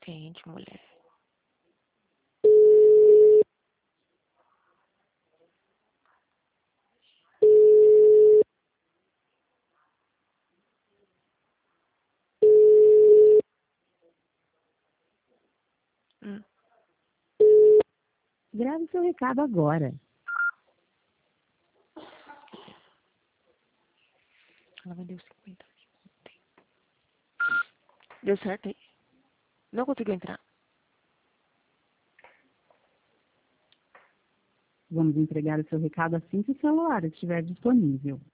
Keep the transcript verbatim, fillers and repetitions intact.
Atende, mulher. Hum. Grave seu recado agora. Ela vendeu cinquenta. Deu certo aí? Não conseguiu entrar. Vamos entregar o seu recado assim que o celular estiver disponível.